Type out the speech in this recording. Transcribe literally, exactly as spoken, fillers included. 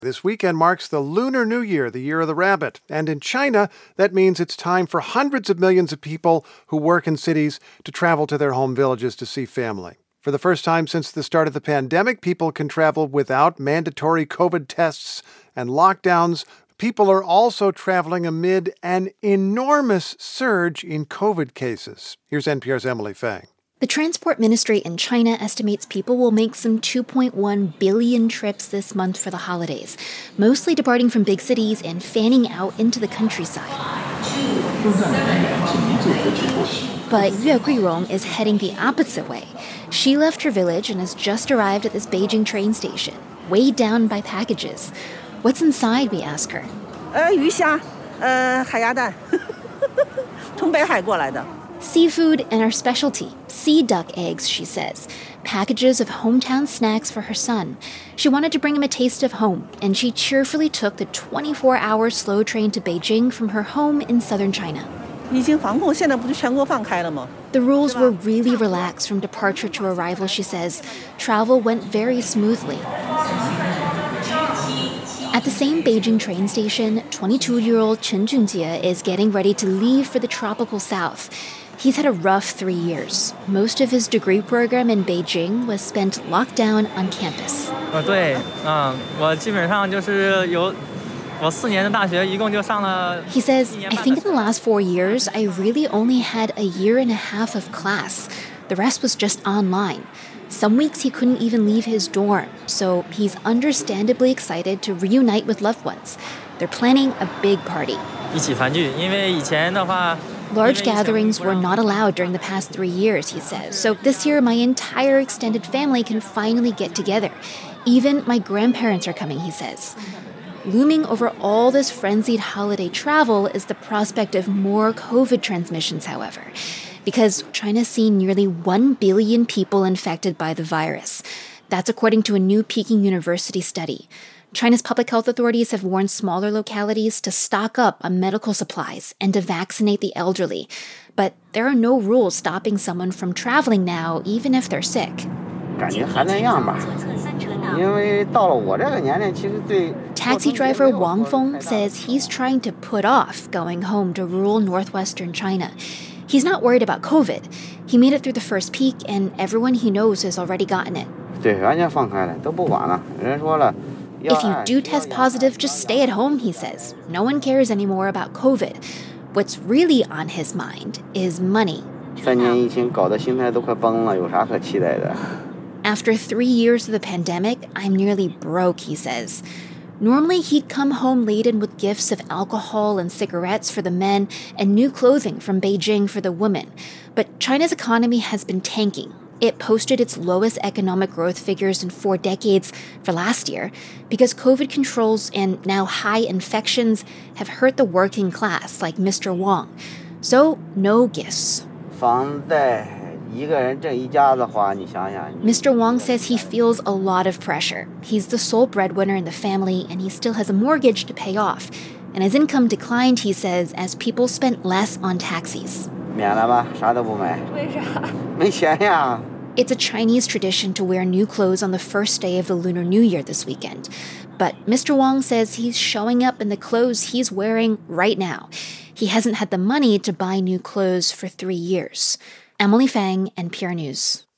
This weekend marks the Lunar New Year, the year of the rabbit. And in China, that means it's time for hundreds of millions of people who work in cities to travel to their home villages to see family. For the first time since the start of the pandemic, people can travel without mandatory COVID tests and lockdowns. People are also traveling amid an enormous surge in COVID cases. Here's N P R's Emily Fang. The Transport Ministry in China estimates people will make some two point one billion trips this month for the holidays, mostly departing from big cities and fanning out into the countryside. But Yue Guirong is heading the opposite way. She left her village and has just arrived at this Beijing train station, weighed down by packages. What's inside, we ask her. 呃，鱼虾，呃，海鸭蛋，从北海过来的。 Seafood and our specialty, sea duck eggs, she says. Packages of hometown snacks for her son. She wanted to bring him a taste of home, and she cheerfully took the twenty-four hour slow train to Beijing from her home in southern China. 已经防控，现在不是全国放开了吗？ The rules were really relaxed from departure to arrival, she says. Travel went very smoothly. At the same Beijing train station, twenty-two-year-old Chen Junjie is getting ready to leave for the tropical south. He's had a rough three years. Most of his degree program in Beijing was spent locked down on campus. 呃，对，嗯，我基本上就是有我四年的大学，一共就上了。 He says, I think in the last four years, I really only had a year and a half of class. The rest was just online. Some weeks he couldn't even leave his dorm, so he's understandably excited to reunite with loved ones. They're planning a big party. 一起团聚，因为以前的话。 Large gatherings were not allowed during the past three years, he says. So this year, my entire extended family can finally get together. Even my grandparents are coming, he says. Looming over all this frenzied holiday travel is the prospect of more COVID transmissions, however, because China's seen nearly one billion people infected by the virus. That's according to a new Peking University study. China's public health authorities have warned smaller localities to stock up on medical supplies and to vaccinate the elderly. But there are no rules stopping someone from traveling now, even if they're sick. Taxi driver Wang Feng says he's trying to put off going home to rural northwestern China. He's not worried about COVID. He made it through the first peak, and everyone he knows has already gotten it. If you do test positive, just stay at home, he says. No one cares anymore about COVID. What's really on his mind is money. After three years of the pandemic, I'm nearly broke, he says. Normally, he'd come home laden with gifts of alcohol and cigarettes for the men and new clothing from Beijing for the women. But China's economy has been tanking. It posted its lowest economic growth figures in four decades for last year because COVID controls and now high infections have hurt the working class, like Mister Wang. So, no gifts. Mister Wang says he feels a lot of pressure. He's the sole breadwinner in the family, and he still has a mortgage to pay off. And his income declined, he says, as people spent less on taxis. It's a Chinese tradition to wear new clothes on the first day of the Lunar New Year this weekend. But Mister Wang says he's showing up in the clothes he's wearing right now. He hasn't had the money to buy new clothes for three years. Emily Fang, N P R News.